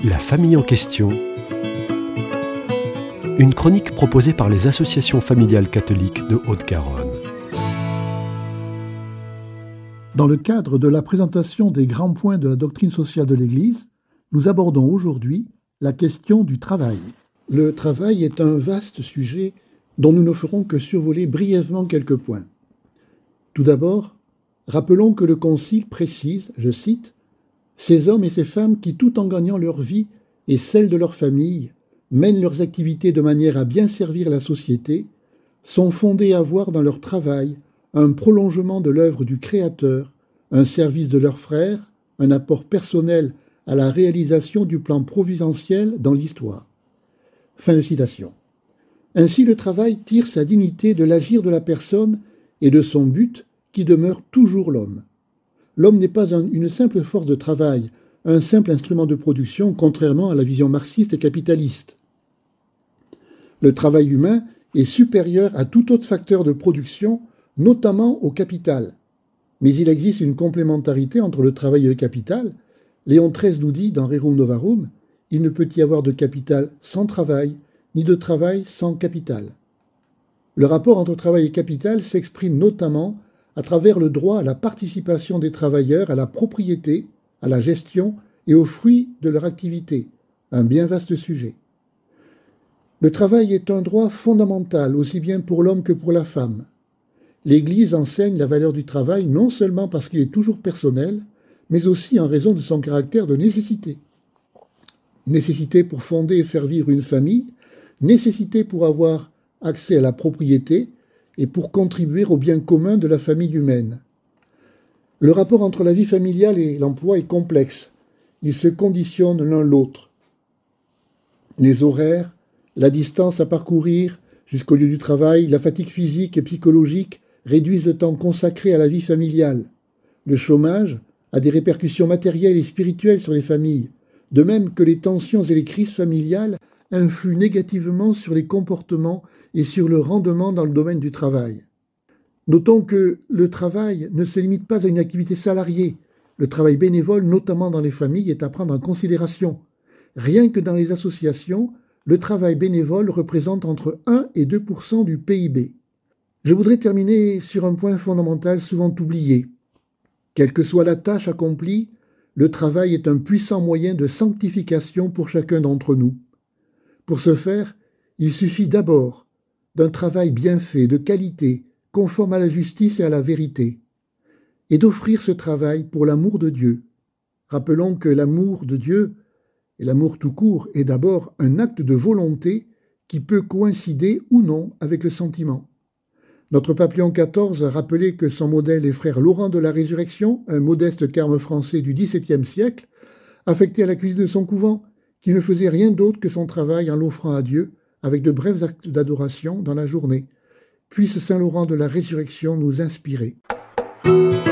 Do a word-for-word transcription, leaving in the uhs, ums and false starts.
La famille en question. Une chronique proposée par les associations familiales catholiques de Haute-Garonne. Dans le cadre de la présentation des grands points de la doctrine sociale de l'Église, nous abordons aujourd'hui la question du travail. Le travail est un vaste sujet dont nous ne ferons que survoler brièvement quelques points. Tout d'abord, rappelons que le Concile précise, je cite, « Ces hommes et ces femmes qui, tout en gagnant leur vie et celle de leur famille, mènent leurs activités de manière à bien servir la société, sont fondés à voir dans leur travail un prolongement de l'œuvre du Créateur, un service de leurs frères, un apport personnel à la réalisation du plan providentiel dans l'histoire. » Fin de citation. Ainsi, le travail tire sa dignité de l'agir de la personne et de son but qui demeure toujours l'homme. L'homme n'est pas un, une simple force de travail, un simple instrument de production, contrairement à la vision marxiste et capitaliste. Le travail humain est supérieur à tout autre facteur de production, notamment au capital. Mais il existe une complémentarité entre le travail et le capital. Léon treize nous dit dans Rerum Novarum, « Il ne peut y avoir de capital sans travail, ni de travail sans capital. » Le rapport entre travail et capital s'exprime notamment à travers le droit à la participation des travailleurs à la propriété, à la gestion et aux fruits de leur activité, un bien vaste sujet. Le travail est un droit fondamental, aussi bien pour l'homme que pour la femme. L'Église enseigne la valeur du travail non seulement parce qu'il est toujours personnel, mais aussi en raison de son caractère de nécessité. Nécessité pour fonder et faire vivre une famille, nécessité pour avoir accès à la propriété et pour contribuer au bien commun de la famille humaine. Le rapport entre la vie familiale et l'emploi est complexe. Ils se conditionnent l'un l'autre. Les horaires, la distance à parcourir jusqu'au lieu du travail, la fatigue physique et psychologique réduisent le temps consacré à la vie familiale. Le chômage a des répercussions matérielles et spirituelles sur les familles, de même que les tensions et les crises familiales influent négativement sur les comportements et sur le rendement dans le domaine du travail. Notons que le travail ne se limite pas à une activité salariée. Le travail bénévole, notamment dans les familles, est à prendre en considération. Rien que dans les associations, le travail bénévole représente entre un et deux pour cent du P I B. Je voudrais terminer sur un point fondamental souvent oublié. Quelle que soit la tâche accomplie, le travail est un puissant moyen de sanctification pour chacun d'entre nous. Pour ce faire, il suffit d'abord d'un travail bien fait, de qualité, conforme à la justice et à la vérité, et d'offrir ce travail pour l'amour de Dieu. Rappelons que l'amour de Dieu, et l'amour tout court, est d'abord un acte de volonté qui peut coïncider ou non avec le sentiment. Notre pape Léon quatorze a rappelé que son modèle est frère Laurent de la Résurrection, un modeste carme français du dix-septième siècle, affecté à la cuisine de son couvent, qui ne faisait rien d'autre que son travail en l'offrant à Dieu, avec de brefs actes d'adoration dans la journée. Puisse Saint Laurent de la Résurrection nous inspirer.